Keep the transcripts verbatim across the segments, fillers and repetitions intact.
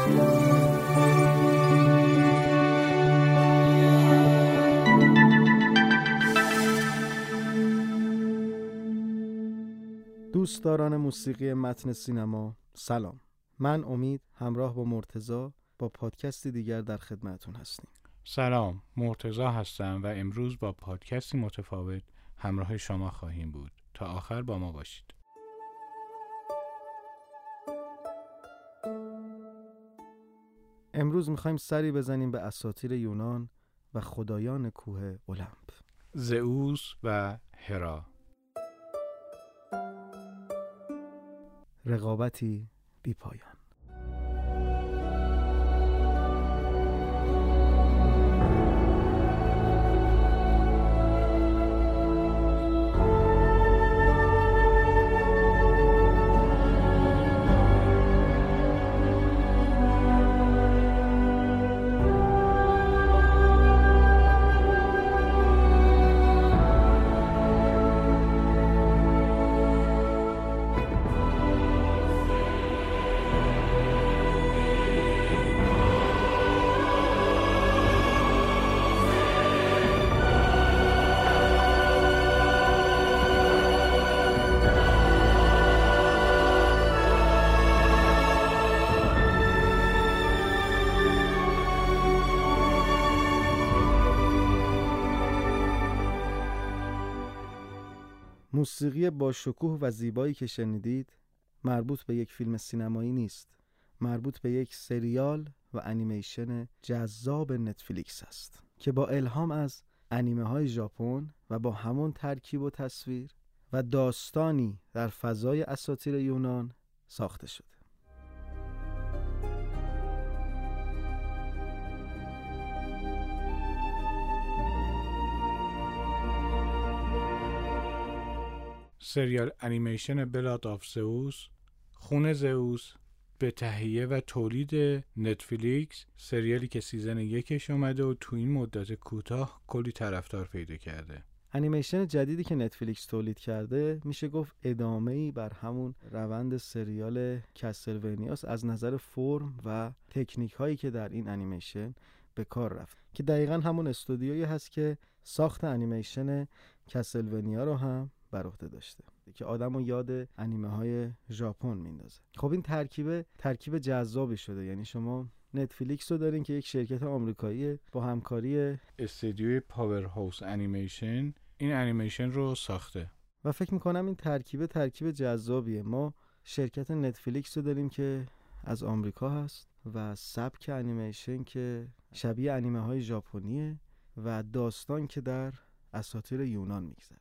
دوستداران موسیقی متن سینما سلام، من امید همراه با مرتضی با پادکستی دیگر در خدمتتون هستیم. سلام، مرتضی هستم و امروز با پادکستی متفاوت همراه شما خواهیم بود. تا آخر با ما باشید. امروز میخوایم سری بزنیم به اساطیر یونان و خدایان کوه المپ، زئوس و هرا. رقابتی بی پایان. موسیقی با شکوه و زیبایی که شنیدید مربوط به یک فیلم سینمایی نیست، مربوط به یک سریال و انیمیشن جذاب نتفلیکس است که با الهام از انیمه های ژاپن و با همون ترکیب و تصویر و داستانی در فضای اساطیر یونان ساخته شده. سریال انیمیشن بلاد آف زئوس، خون زئوس، به تهیه و تولید نتفلیکس، سریالی که سیزن یکش اومده و تو این مدت کوتاه کلی طرفدار پیدا کرده. انیمیشن جدیدی که نتفلیکس تولید کرده میشه گفت ادامه‌ای بر همون روند سریال کسلوینیاس از نظر فرم و تکنیک هایی که در این انیمیشن به کار رفت، که دقیقاً همون استودیویی هست که ساخت انیمیشن کسلوینیا رو هم بر عهده داشته که آدمو یاد انیمه های ژاپن میندازه. خب این ترکیب ترکیب جذابی شده، یعنی شما نتفلیکس رو دارین که یک شرکت آمریکایی با همکاری استودیوی پاور هاوس انیمیشن این انیمیشن رو ساخته و فکر میکنم این ترکیب ترکیب جذابیه. ما شرکت نتفلیکس رو داریم که از آمریکا هست و سبک انیمیشن که شبیه انیمه های ژاپنیه و داستان که در اساطیر یونان میگذره.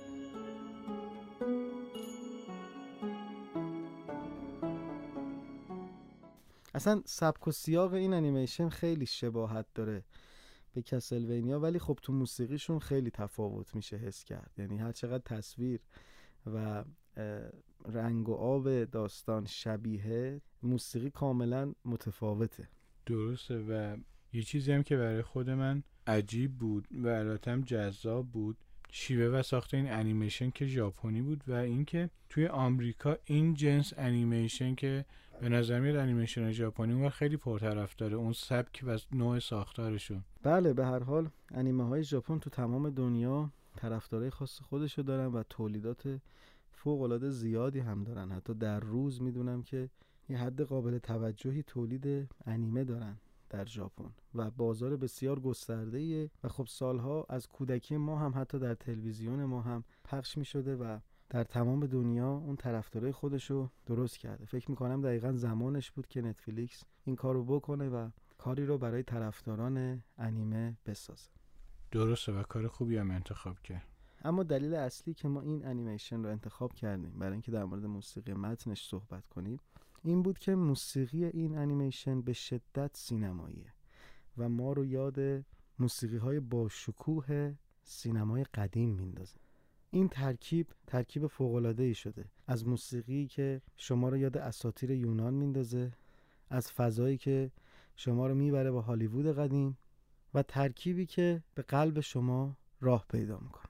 اصلا سبک و سیاق این انیمیشن خیلی شباهت داره به کسلوینیا، ولی خب تو موسیقیشون خیلی تفاوت میشه حس کرد. یعنی هر چقدر تصویر و رنگ و آب داستان شبیه، موسیقی کاملا متفاوته. درسته. و یه چیزی هم که برای خود من عجیب بود و البته هم جذاب بود، شیوه و ساخت این انیمیشن که ژاپنی بود و اینکه توی آمریکا این جنس انیمیشن که به نظر میاد انیمیشن ژاپنی اون خیلی پرطرفداره، اون سبک و نوع ساختارشون. بله، به هر حال انیمه های ژاپن تو تمام دنیا طرفدارای خاص خودشو دارن و تولیدات فوق العاده زیادی هم دارن. حتی در روز میدونم که یه حد قابل توجهی تولید انیمه دارن در ژاپن و بازار بسیار گسترده‌ایه و خب سالها از کودکی ما هم حتی در تلویزیون ما هم پخش می‌شده و در تمام دنیا اون طرفدارای خودشو درست کرده. فکر می‌کنم دقیقاً زمانش بود که نتفلیکس این کارو بکنه و کاری رو برای طرفداران انیمه بسازه. درسته و کار خوبی هم انتخاب کرد. اما دلیل اصلی که ما این انیمیشن رو انتخاب کردیم برای اینکه در مورد موسیقی متنش صحبت کنیم این بود که موسیقی این انیمیشن به شدت سینماییه و ما رو یاد موسیقی‌های با شکوه سینمای قدیم میندازه. این ترکیب ترکیب فوق‌العاده‌ای شده از موسیقی که شما رو یاد اساطیر یونان میندازه، از فضایی که شما رو میبره به هالیوود قدیم و ترکیبی که به قلب شما راه پیدا میکنه.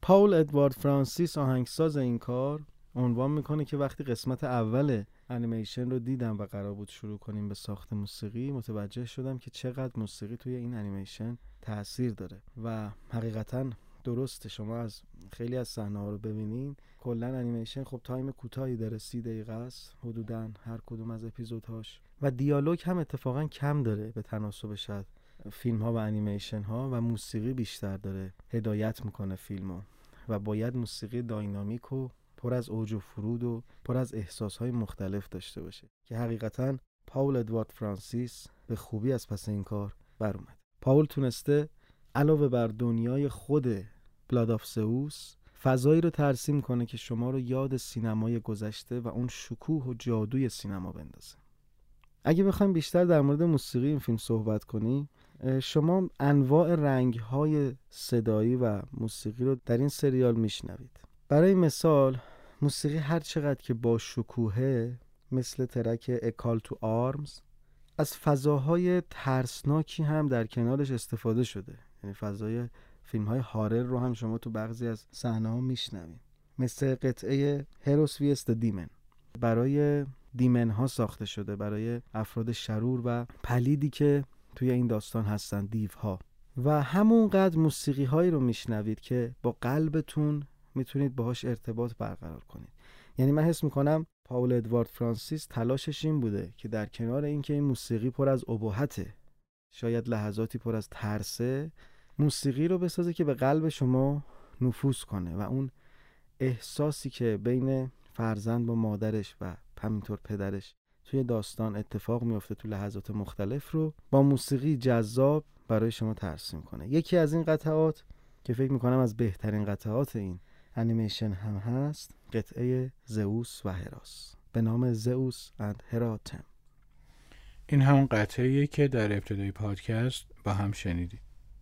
پاول ادوارد فرانسیس آهنگساز این کار عنوان میکنه که وقتی قسمت اول انیمیشن رو دیدم و قرار بود شروع کنیم به ساخت موسیقی، متوجه شدم که چقدر موسیقی توی این انیمیشن تأثیر داره و حقیقتاً درسته. شما از خیلی از صحنه‌ها رو ببینین، کلا انیمیشن خب تایم کوتاهی داره، سی دقیقه است حدوداً هر کدوم از اپیزودهاش و دیالوگ هم اتفاقاً کم داره به تناسب شاید فیلم ها و انیمیشن ها، و موسیقی بیشتر داره هدایت میکنه فیلمو و باید موسیقی داینامیک و پر از اوج و فرود و پر از احساسهای مختلف داشته باشه که حقیقتاً پاول ادوارد فرانسیس به خوبی از پس این کار بر اومد. پاول تونسته علاوه بر دنیای خود بلاد آف زئوس فضایی رو ترسیم کنه که شما رو یاد سینمای گذشته و اون شکوه و جادوی سینما بندازه. اگه بخوایم بیشتر در مورد موسیقی این فیلم صحبت کنیم، شما انواع رنگ‌های صدایی و موسیقی رو در این سریال میشنوید. برای مثال موسیقی هر چقدر که با شکوهه، مثل ترک A Call to Arms، از فضاهای ترسناکی هم در کنارش استفاده شده. یعنی فضای فیلم‌های هارر رو هم شما تو بعضی از صحنه‌ها میشنوید، مثل قطعه هروس ویست دیمن برای دیمن ها ساخته شده، برای افراد شرور و پلیدی که توی این داستان هستن، دیوها. و همونقدر موسیقی هایی رو میشنوید که با قلبتون میتونید باهاش ارتباط برقرار کنید. یعنی من حس میکنم پاول ادوارد فرانسیس تلاشش این بوده که در کنار اینکه این موسیقی پر از ابهته، شاید لحظاتی پر از ترسه، موسیقی رو بسازه که به قلب شما نفوذ کنه و اون احساسی که بین فرزند با مادرش و همینطور پدرش توی داستان اتفاق میفته تو لحظات مختلف رو با موسیقی جذاب برای شما ترسیم کنه. یکی از این قطعات که فکر میکنم از بهترین قطعات این انیمیشن هم هست، قطعه زئوس و هراس به نام زئوس اند هراتم. این همون قطعه‌ایه که در ابتدای پادکست با هم شنیدیم.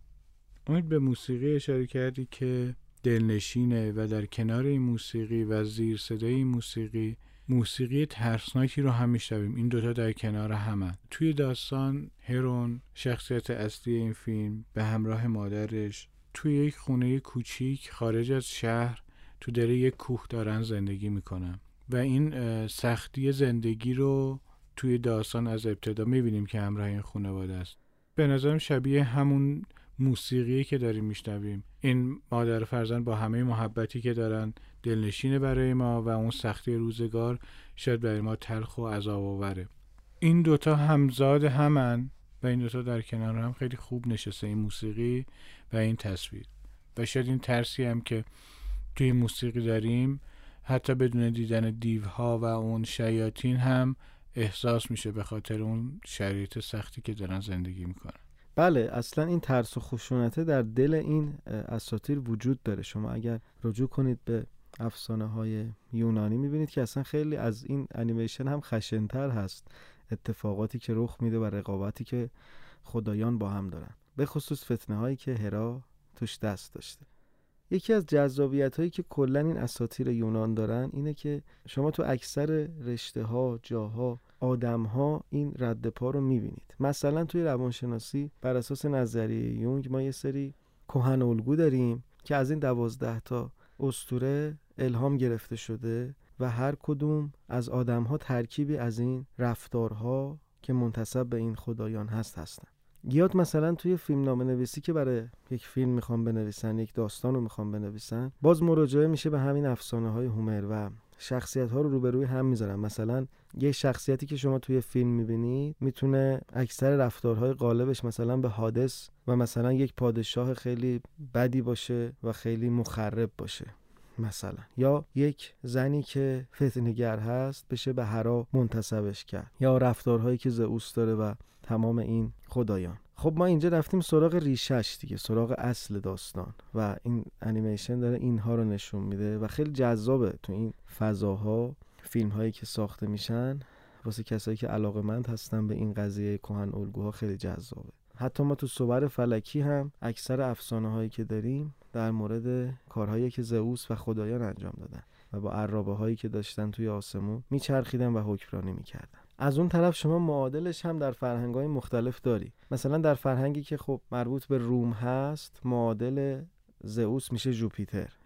امید به موسیقی اشاره کردی که دلنشینه و در کنار این موسیقی و زیر صدای این موسیقی موسیقی ترسناکی رو هم میشنویم. این دوتا در کنار همن. توی داستان هرون، شخصیت اصلی این فیلم، به همراه مادرش توی یک خونه کوچیک خارج از شهر تو دل یک کوه دارن زندگی میکنن و این سختی زندگی رو توی داستان از ابتدا میبینیم که همراه این خانواده است. به نظرم شبیه همون موسیقی که داریم میشنویم. این مادر فرزند با همه محبتی که دارن دلنشینه برای ما و اون سختی روزگار شاید برای ما تلخ و عذاب آوره. این دوتا همزاد همن و این دوتا در کنار هم خیلی خوب نشسته، این موسیقی و این تصویر. و شاید این ترسی هم که توی موسیقی داریم حتی بدون دیدن دیوها و اون شیاطین هم احساس میشه به خاطر اون شرایط سختی که دارن زندگی میکنن. بله، اصلا این ترس و خشونته در دل این اساطیر وجود داره. شما اگر رجوع کنید به افسانه های یونانی میبینید که اصلا خیلی از این انیمیشن هم خشن‌تر هست، اتفاقاتی که رخ میده و رقابتی که خدایان با هم دارن، به خصوص فتنه هایی که هرا توش دست داشته. یکی از جذابیت هایی که کلا این اساطیر یونان دارن اینه که شما تو اکثر رشته ها، جاها، آدم ها این رد پا رو میبینید. مثلا توی روانشناسی بر اساس نظریه یونگ ما یه سری کهن الگو داریم که از این دوازده تا اسطوره الهام گرفته شده و هر کدوم از آدم ها ترکیبی از این رفتارها که منتسب به این خدایان هست هستن. یاد مثلا توی فیلم نامه نویسی که برای یک فیلم میخوام بنویسن، یک داستان رو میخوام بنویسن، باز مراجعه میشه به همین افسانه های هومر و شخصیت ها رو روبروی هم میذارن. مثلا یه شخصیتی که شما توی فیلم میبینید میتونه اکثر رفتارهای غالبش مثلا به حادث و مثلا یک پادشاه خیلی بدی باشه و خیلی مخرب باشه مثلا، یا یک زنی که فتنه‌گر هست بشه به هرا منتسبش کرد، یا رفتارهایی که زئوس داره و تمام این خدایان. خب ما اینجا رفتیم سراغ ریشش دیگه، سراغ اصل داستان و این انیمیشن داره اینها رو نشون میده و خیلی جذابه. تو این فضاها فیلم هایی که ساخته میشن واسه کسایی که علاقه‌مند هستن به این قضیه کهن الگوها خیلی جذابه. حتی ما تو صور فلکی هم اکثر افسانه هایی که داریم در مورد کارهایی که زئوس و خدایان انجام دادن و با عرابه هایی که داشتن توی آسمون میچرخیدن و حکمرانی میکردن. از اون طرف شما معادلش هم در فرهنگ‌های مختلف داری. مثلا در فرهنگی که خب مربوط به روم هست، معادل زئوس میشه جوپیتر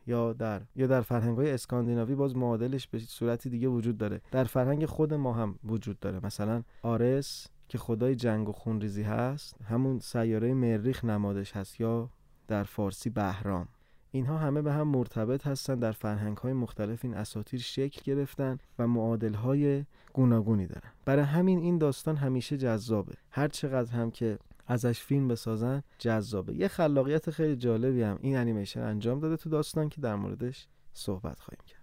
یا در یا در فرهنگ‌های اسکاندیناوی باز معادلش به صورتی دیگه وجود داره. در فرهنگ خود ما هم وجود داره. مثلا آرس که خدای جنگ و خونریزی هست، همون سیاره مریخ نمادش هست، یا در فارسی بهرام. اینها همه به هم مرتبط هستن. در فرهنگ‌های مختلف این اساطیر شکل گرفتن و معادل‌های گوناگونی دارن. برای همین این داستان همیشه جذابه. هر چقدر هم که ازش فیلم بسازن جذابه. یه خلاقیت خیلی جالبی هم این انیمیشن انجام داده تو داستان که در موردش صحبت خواهیم کرد.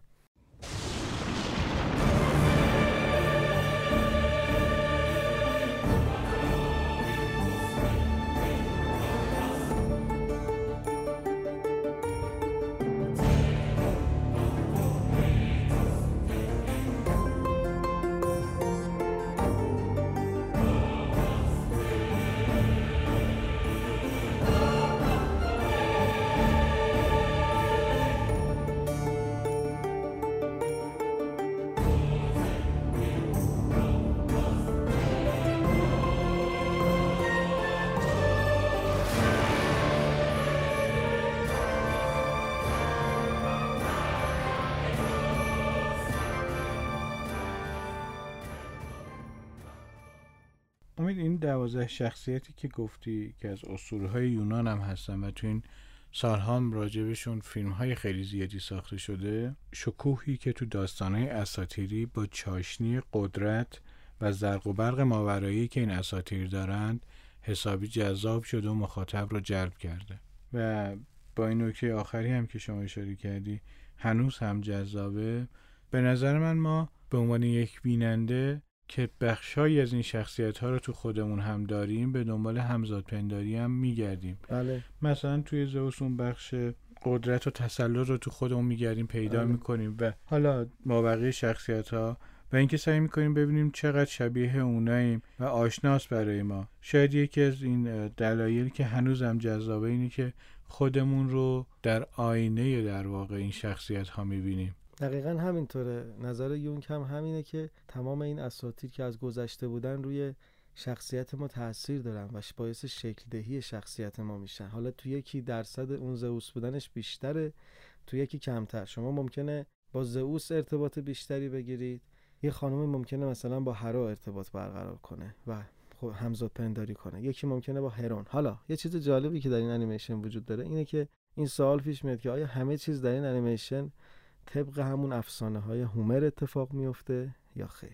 امید، این دوازده شخصیتی که گفتی که از اسطوره‌های یونان هم هستن و تو این سالها هم راجبشون فیلم‌های خیلی زیادی ساخته شده، شکوهی که تو داستان‌های اساطیری با چاشنی قدرت و زرق و برق ماورایی که این اساطیر دارند حسابی جذاب شده و مخاطب رو جلب کرده. و با این نکته آخری هم که شما اشاره کردی هنوز هم جذابه. به نظر من ما به عنوان یک بیننده که بخشایی از این شخصیت ها رو تو خودمون هم داریم به دنبال همزادپنداری هم میگردیم. بله. مثلا توی زئوس اون بخش قدرت و تسلط رو تو خودمون میگردیم پیدا بله. میکنیم و حالا با بقیه شخصیت ها و اینکه سعی میکنیم ببینیم چقدر شبیه اوناییم و آشناس برای ما. شاید یکی از این دلایلی که هنوز هم جذابه اینه که خودمون رو در آینه در واقع این شخصیت ها میبینیم. دقیقاً همینطوره. نظر یونگ هم همینه که تمام این اساطیر که از گذشته بودن روی شخصیت ما تأثیر دارن و باعث شکل دهی شخصیت ما میشن. حالا تو یکی درصد اون زئوس بودنش بیشتره، تو یکی کمتر. شما ممکنه با زئوس ارتباط بیشتری بگیرید، یه خانم ممکنه مثلا با هرا ارتباط برقرار کنه و همزاد پنداری کنه، یکی ممکنه با هرون. حالا یه چیز جالبی که در این انیمیشن وجود داره اینه که این سوال پیش میاد که آیا همه چیز در این انیمیشن طبق همون افسانه های هومر اتفاق میفته یا خیر؟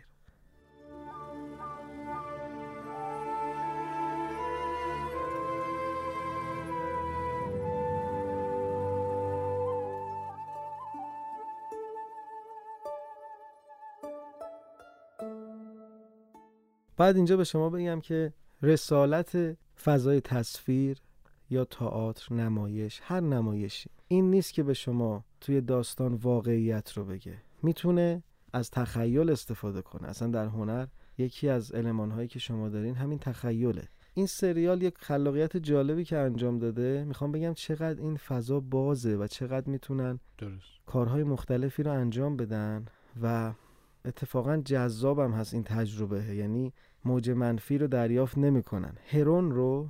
بعد اینجا به شما بگم که رسالت فضای تصویر یا تئاتر، نمایش، هر نمایشی این نیست که به شما توی داستان واقعیت رو بگه. میتونه از تخیل استفاده کنه. اصلا در هنر یکی از المان‌هایی که شما دارین همین تخیله. این سریال یک خلاقیت جالبی که انجام داده. میخوام بگم چقدر این فضا بازه و چقدر میتونن درست کارهای مختلفی رو انجام بدن و اتفاقا جذابم هست این تجربه. یعنی موج منفی رو دریافت نمی‌کنن. هرون رو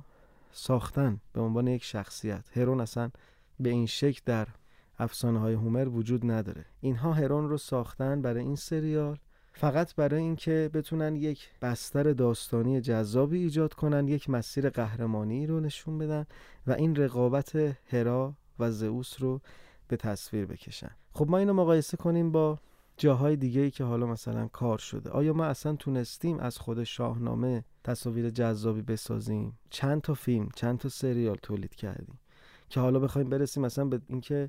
ساختن به عنوان یک شخصیت. هرون اصلا به این شکل در افسانه های هومر وجود نداره. اینها هرون رو ساختن برای این سریال فقط برای اینکه بتونن یک بستر داستانی جذابی ایجاد کنن، یک مسیر قهرمانی رو نشون بدن و این رقابت هرا و زئوس رو به تصویر بکشن. خب ما اینو مقایسه کنیم با جاهای دیگه‌ای که حالا مثلا کار شده. آیا ما اصلا تونستیم از خود شاهنامه تصاویر جذابی بسازیم؟ چند تا فیلم، چند تا سریال تولید کردیم که حالا بخوایم برسیم مثلا به اینکه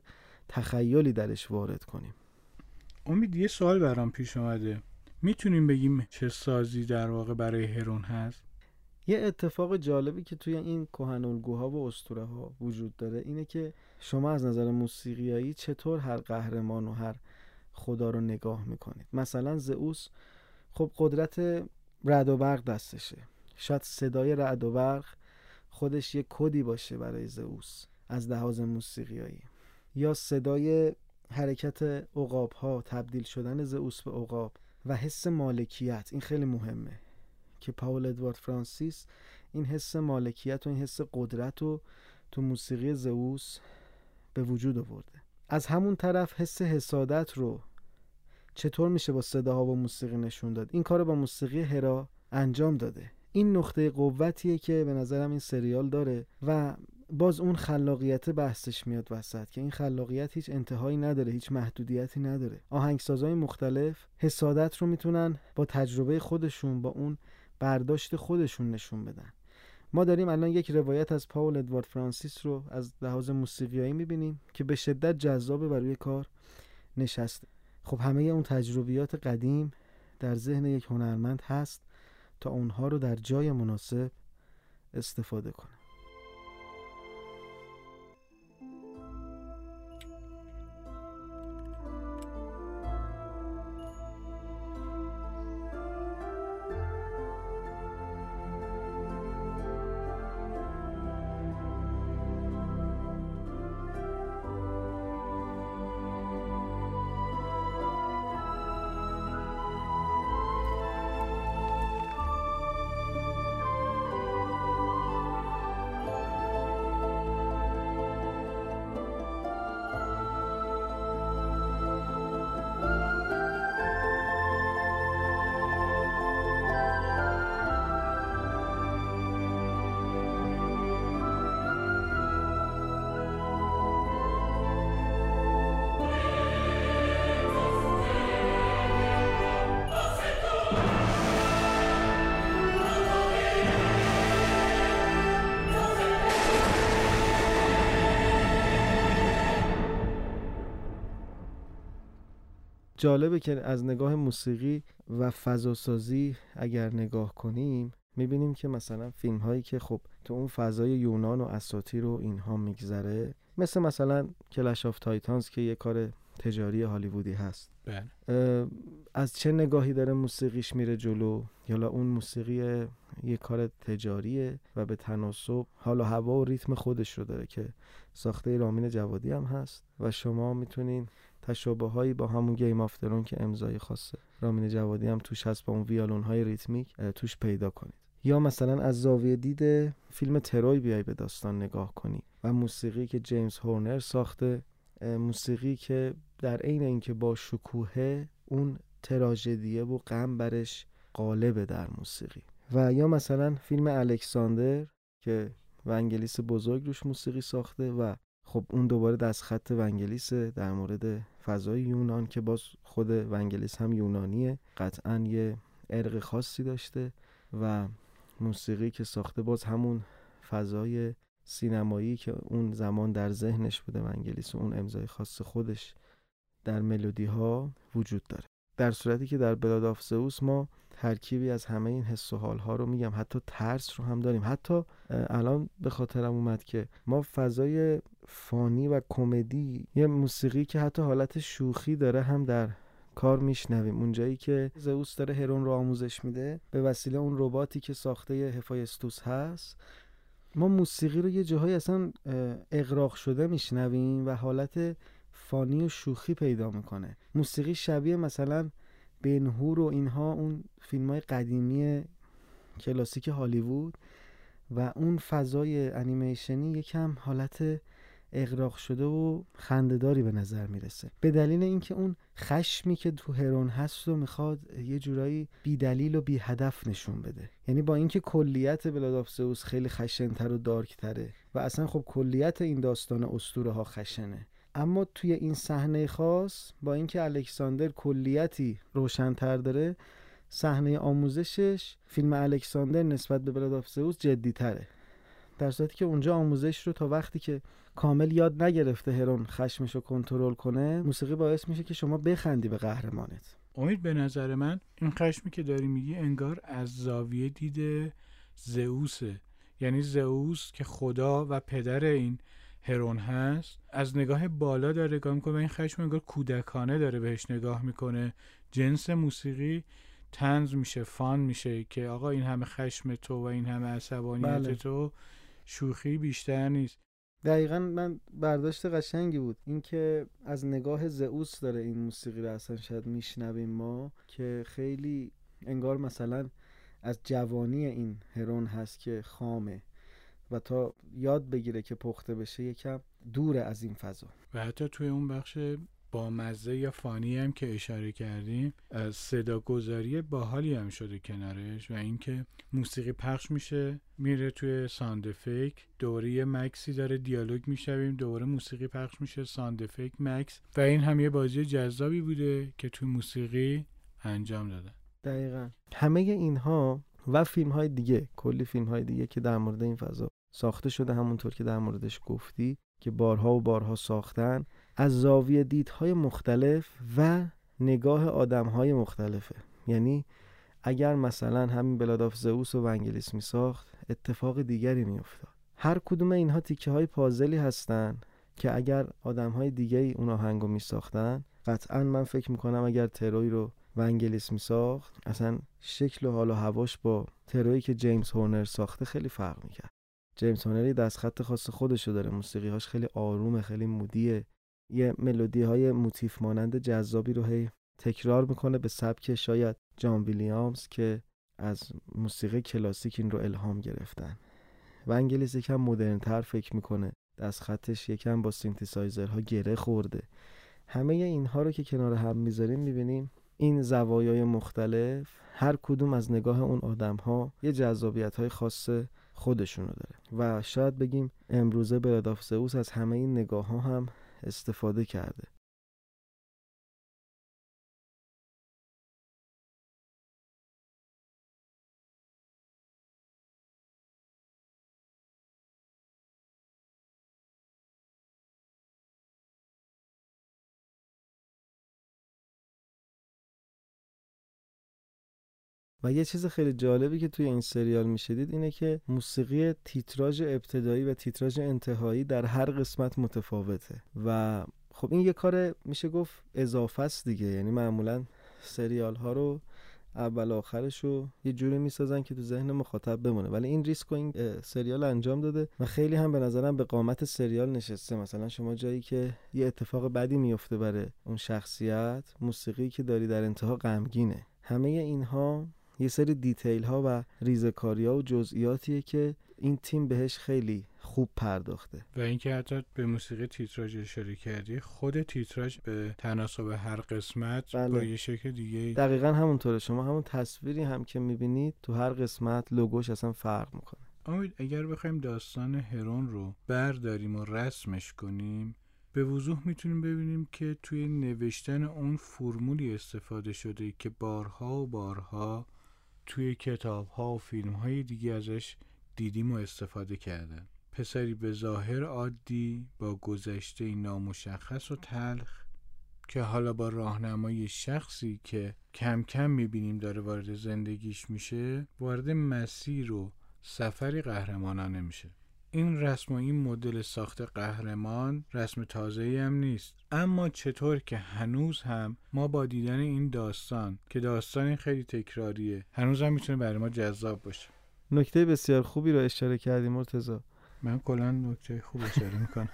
تخیلی درش وارد کنیم. امید، یه سوال برام پیش اومده. میتونیم بگیم چه سازی در واقع برای هرون هست؟ یه اتفاق جالبی که توی این کهن‌الگوها و اسطوره‌ها وجود داره اینه که شما از نظر موسیقیایی چطور هر قهرمان و هر خدا رو نگاه میکنید. مثلا زئوس خب قدرت رعد و برق دستشه. شاید صدای رعد و برق خودش یک کدی باشه برای زئوس از لحاظ موسیقیایی، یا صدای حرکت عقاب ها، تبدیل شدن زئوس به عقاب و حس مالکیت. این خیلی مهمه که پاول ادوارد فرانسیس این حس مالکیت و این حس قدرت رو تو موسیقی زئوس به وجود آورده. از همون طرف حس حسادت رو چطور میشه با صداها و موسیقی نشون داد؟ این کار با موسیقی هرا انجام داده. این نقطه قوتیه که به نظرم این سریال داره و باز اون خلاقیت بحثش میاد وسط که این خلاقیت هیچ انتهایی نداره، هیچ محدودیتی نداره. آهنگسازهای مختلف حسادت رو میتونن با تجربه خودشون، با اون برداشت خودشون نشون بدن. ما داریم الان یک روایت از پاول ادوارد فرانسیس رو از لحاظ موسیقیایی میبینیم که به شدت جذابه و روی کار نشسته. خب همه اون تجربیات قدیم در ذهن یک هنرمند هست تا اونها رو در جای مناسب استفاده کنه. جالبه که از نگاه موسیقی و فضاسازی اگر نگاه کنیم میبینیم که مثلا فیلم هایی که خب تو اون فضای یونان و اساطیر و اینها میگذره، مثل مثلا کلش آف تایتانز که یه کار تجاری هالیوودی هست، بله. از چه نگاهی داره موسیقیش میره جلو؟ یا اون موسیقی یه کار تجاریه و به تناسب حال و هوا و ریتم خودش رو داره که ساخته رامین جوادی هم هست و شما میتونین تشابه‌هایی با همون گیم آف ترون که امضای خاصه رامین جوادی هم توش هست با اون ویولون‌های ریتمیک توش پیدا کنید. یا مثلا از زاویه دید فیلم تروی بیای به داستان نگاه کنی و موسیقی که جیمز هورنر ساخته، موسیقی که در عین اینکه با شکوه اون تراژدیه و غم برش غالبه در موسیقی. و یا مثلا فیلم الکساندر که ونگلیس بزرگ روش موسیقی ساخته و خب اون دوباره دستخط ونگلیس در مورد فضای یونان که باز خود ونگلیس هم یونانیه، قطعاً یه ارق خاصی داشته و موسیقی که ساخته باز همون فضای سینمایی که اون زمان در ذهنش بوده ونگلیس و اون امضای خاص خودش در ملودی ها وجود داره. در صورتی که در بلاد آف زئوس ما ترکیبی از همه این حس و حال ها رو میگم، حتی ترس رو هم داریم. حتی الان به خاطرم اومد که ما فضای فانی و کمدی، یه موسیقی که حتی حالت شوخی داره هم در کار میشنویم. اونجایی که زئوس داره هرون رو آموزش میده به وسیله اون رباتی که ساخته هفایستوس هست، ما موسیقی رو یه جاهای اصلا اغراق شده میشنویم و حالت فانی و شوخی پیدا میکنه. موسیقی شبیه مثلا بن هور و اینها، اون فیلم‌های قدیمی کلاسیک هالیوود و اون فضای انیمیشنی یکم حالت اغراق شده و خنده‌داری به نظر میرسه، به دلیل اینکه اون خشمی که تو هرون هست رو میخواد یه جورایی بی دلیل و بی هدف نشون بده. یعنی با اینکه کلیت بلاد آف زئوس خیلی خشن‌تر و دارک‌تره و اصلا خب کلیت این داستان اسطوره ها خشنه، اما توی این صحنه خاص با اینکه الکساندر کلیتی روشن‌تر داره، صحنه آموزشش فیلم الکساندر نسبت به بلاد آف زئوس جدی‌تره، در صورتی که اونجا آموزش رو تا وقتی که کامل یاد نگرفته هرون خشمش رو کنترل کنه، موسیقی باعث میشه که شما بخندی به قهرمانت. امید، به نظر من این خشمی که داری میگی انگار از زاویه دید زئوسه، یعنی زئوس که خدا و پدر این هرون هست از نگاه بالا داره نگاه میکنه و این خشم انگار کودکانه داره بهش نگاه میکنه. جنس موسیقی طنز میشه، فان میشه که آقا این همه خشم تو و این همه عصبانیت بله. تو شوخی بیشتر نیست. دقیقاً من برداشت قشنگی بود اینکه از نگاه زئوس داره این موسیقی رو اصلا شاید میشنویم ما، که خیلی انگار مثلا از جوانی این هرون هست که خامه و تا یاد بگیره که پخته بشه یکم دور از این فضا. و حتی توی اون بخش با مزه یا فانی هم که اشاره کردیم، صدا گذاری باحالی هم شده کنارش و اینکه موسیقی پخش میشه میره توی ساند افکت، دوره یه مکسی داره دیالوگ میشویم، دوره موسیقی پخش میشه، ساند افکت، مکس، و این هم یه بازی جذابی بوده که توی موسیقی انجام دادن. دقیقاً همه اینها و فیلم های دیگه، کلی فیلم های دیگه که در مورد این فضا ساخته شده، همونطور که در موردش گفتی که بارها و بارها ساختن، از زاویه دیدهای مختلف و نگاه آدمهای مختلفه. یعنی اگر مثلا همین بلاد آف زئوس و ونگلیس می ساخت، اتفاق دیگری می افتاد. هر کدوم اینها تیکه های پازلی هستن که اگر آدمهای دیگری اون آهنگو می ساختن، قطعا من فکر میکنم اگر تروی رو ونگلیس می ساخت، اصلا شکل و حال و هواش با ترویی که جیمز هورنر ساخته خیلی فرق میکرد. جیمز هورنر دستخط خاص خودشو داره، موسیقی‌هاش خیلی آرومه، خیلی مودیه، یه ملودی‌های موتیف مانند جذابی رو هی تکرار میکنه به سبک شاید جان ویلیامز که از موسیقی کلاسیک این رو الهام گرفتن. ونگلیس یکم مدرن‌تر فکر میکنه، دستخطش یکم با سینتزایزرها گره خورده. همه اینها رو که کنار هم میذاریم میبینیم این زوایای مختلف هر کدوم از نگاه اون آدم‌ها یه جذابیت‌های خاص خودشونو داره و شاید بگیم امروزه بلاد آف زئوس از همه این نگاه‌ها هم استفاده کرده. و یه چیز خیلی جالبی که توی این سریال میشدید اینه که موسیقی تیتراژ ابتدایی و تیتراژ انتهایی در هر قسمت متفاوته و خب این یه کار میشه گفت اضافه است دیگه. یعنی معمولا سریال ها رو اول آخرش رو یه جوری میسازن که تو ذهن مخاطب بمونه، ولی این ریسک این سریال انجام داده و خیلی هم به نظرم به قامت سریال نشسته. مثلا شما جایی که یه اتفاق بدی میفته برای اون شخصیت، موسیقی که داری در انتها غمگینه. همه اینها یه سری دیتیل ها و ریزکاری ها و جزئیاتیه که این تیم بهش خیلی خوب پرداخته. و اینکه حتی به موسیقی تیتراژ اشاره کردی، خود تیتراژ به تناسب هر قسمت بله. با یه شکل دیگه دقیقاً همونطوره. شما همون تصویری هم که میبینید تو هر قسمت لوگوش اصلا فرق میکنه. امید اگر بخوایم داستان هرون رو برداریم و رسمش کنیم، به وضوح میتونیم ببینیم که توی نوشتن اون فرمولی استفاده شده که بارها و بارها توی کتاب‌ها و فیلم‌های دیگه ازش دیدیم و استفاده کردن. پسری به ظاهر عادی با گذشته نامشخص و تلخ که حالا با راهنمای شخصی که کم کم میبینیم داره وارد زندگیش میشه، وارد مسیر و سفری قهرمانانه میشه. این رسم و این مدل ساخت قهرمان رسم تازه‌ای هم نیست، اما چطور که هنوز هم ما با دیدن این داستان که داستان خیلی تکراریه، هنوز هم میتونه برای ما جذاب باشه. نکته بسیار خوبی رو اشاره کردی مرتضی. من کلا نکته خوب اشاره میکنم.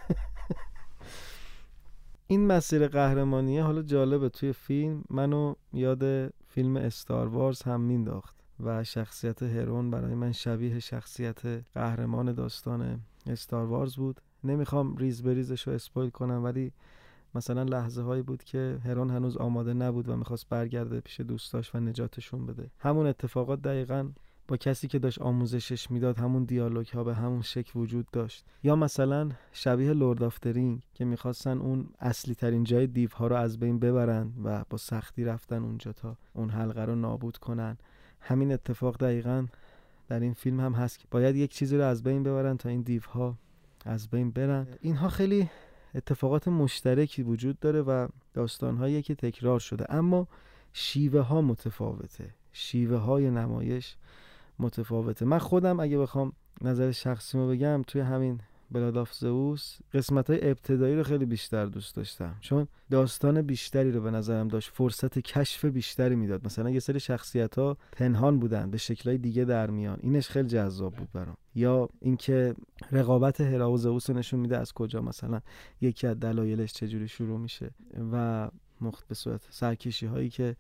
این مسیر قهرمانیه حالا جالبه، توی فیلم منو یاد فیلم استار وارز هم مینداخت و شخصیت هرون برای من شبیه شخصیت قهرمان داستان استار وارز بود. نمیخوام ریز بریزش رو اسپویل کنم، ولی مثلا لحظه هایی بود که هرون هنوز آماده نبود و میخواست برگرده پیش دوستاش و نجاتشون بده. همون اتفاقات دقیقاً با کسی که داشت آموزشش میداد همون دیالوگ ها به همون شکل وجود داشت. یا مثلا شبیه لورد آف د رینگ که میخواستن اون اصلی ترین جای دیو ها رو از بین ببرن و با سختی رفتن اونجا تا اون حلقه رو نابود کنن. همین اتفاق دقیقاً در این فیلم هم هست که باید یک چیزی رو از بین ببرن تا این دیو ها از بین برن. اینها خیلی اتفاقات مشترکی وجود داره و داستان‌هایی که تکرار شده، اما شیوه ها متفاوته، شیوه های نمایش متفاوته. من خودم اگه بخوام نظر شخصیمو بگم، توی همین بلاد آف زئوس قسمت‌های ابتدایی رو خیلی بیشتر دوست داشتم، چون داستان بیشتری رو به نظرم داشت، فرصت کشف بیشتری میداد. مثلا یه سری شخصیت‌ها پنهان بودن، به شکل‌های دیگه در میان، اینش خیلی جذاب بود برام. یا اینکه رقابت هرا و زئوس نشون میده از کجا، مثلا یکی از دلایلش چجوری شروع میشه و مخت به صورت سرکشی‌هایی که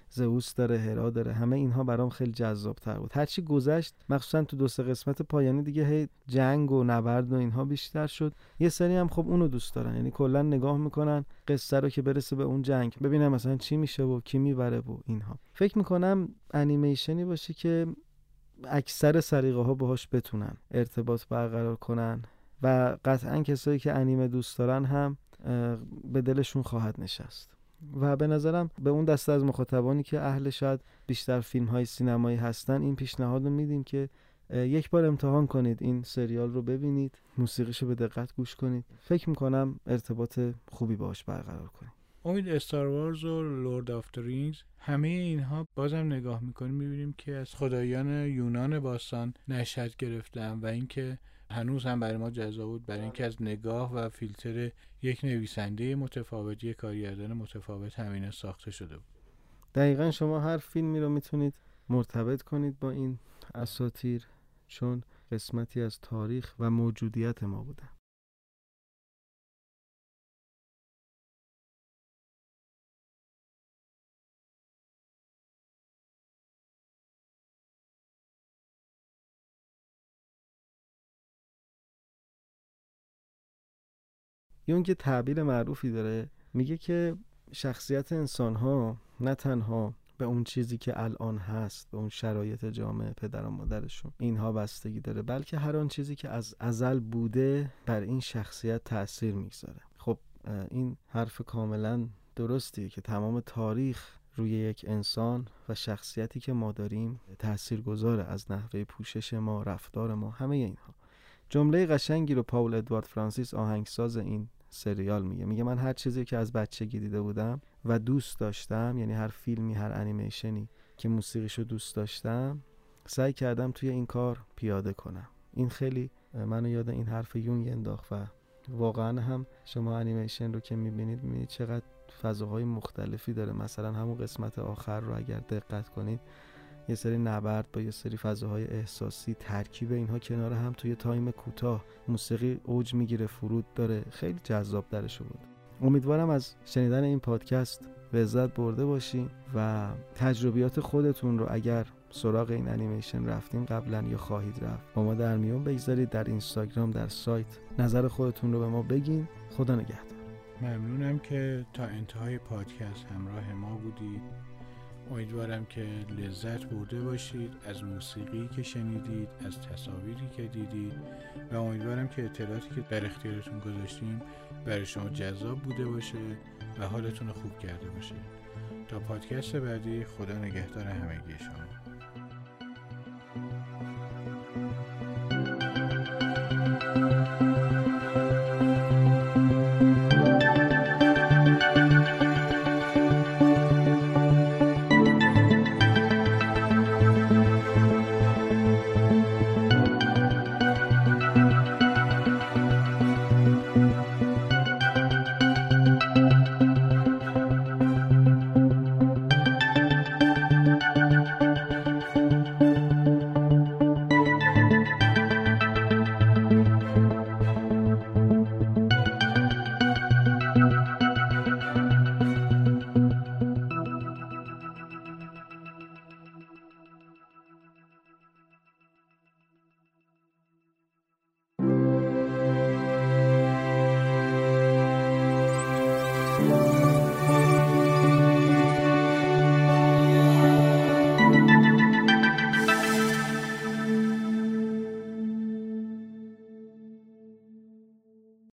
زئوس داره، هرا داره، همه اینها برام خیلی جذاب تر بود. هرچی گذشت مخصوصا تو دو سه قسمت پایانی دیگه هی جنگ و نبرد و اینها بیشتر شد. یه سری هم خب اونو دوست دارن، یعنی کلا نگاه میکنن قصه رو که برسه به اون جنگ ببینم مثلا چی میشه و کی میبره و اینها. فکر میکنم انیمیشنی باشه که اکثر سلیقه ها باهاش بتونن ارتباط برقرار کنن و قطعا کسایی که انیمه دوست دارن هم به دلشون خواهد نشست. و به نظرم به اون دسته از مخاطبانی که اهل شاید بیشتر فیلم های سینمایی هستن این پیشنهاد رو میدیم که یک بار امتحان کنید این سریال رو ببینید، موسیقیشو به دقت گوش کنید، فکر میکنم ارتباط خوبی باهاش برقرار کنید. امید استار وارز و لورد آف د رینگز همه اینها بازم نگاه میکنیم میبینیم که از خدایان یونان باستان نشأت گرفتن و اینکه هنوز هم برای ما جذاب بود، برای اینکه از نگاه و فیلتر یک نویسنده متفاوت، یک کارگردان متفاوت همین ساخته شده بود. دقیقاً شما هر فیلمی رو میتونید مرتبط کنید با این اساطیر چون قسمتی از تاریخ و موجودیت ما بودن. یونگ یه تعبیر معروفی داره، میگه که شخصیت انسان‌ها نه تنها به اون چیزی که الان هست، به اون شرایط جامعه، پدر و مادرشون، اینها بستگی داره، بلکه هر آن چیزی که از ازل بوده بر این شخصیت تأثیر میگذاره. خب این حرف کاملا درستیه که تمام تاریخ روی یک انسان و شخصیتی که ما داریم تأثیر گذاره، از نحوه پوشش ما، رفتار ما، همه اینها. جمله قشنگی رو پاول ادوارد فرانسیس آهنگساز این سریال میگه، میگه من هر چیزی که از بچگی دیده بودم و دوست داشتم، یعنی هر فیلمی، هر انیمیشنی که موسیقیشو دوست داشتم، سعی کردم توی این کار پیاده کنم. این خیلی منو یاد این حرف یونگ انداخت و واقعا هم شما انیمیشن رو که میبینید میبینید چقدر فضاهای مختلفی داره. مثلا همون قسمت آخر رو اگر دقت کنید یه سری نبرد با یه سری فضاهای احساسی، ترکیب اینها کنار هم توی تایم کوتاه، موسیقی اوج میگیره، فرود داره، خیلی جذاب درشو بود. امیدوارم از شنیدن این پادکست لذت برده باشین و تجربیات خودتون رو اگر سراغ این انیمیشن رفتین قبلا یا خواهید رفت با ما در میون بگذارید، در اینستاگرام، در سایت نظر خودتون رو به ما بگین. خدا نگهدار. ممنونم که تا انتهای پادکست همراه ما بودید. امیدوارم که لذت برده باشید از موسیقی که شنیدید، از تصاویری که دیدید و امیدوارم که اطلاعاتی که در اختیارتون گذاشتیم برای شما جذاب بوده باشه و حالتون رو خوب کرده باشه. تا پادکست بعدی، خدا نگهدار همگی شما.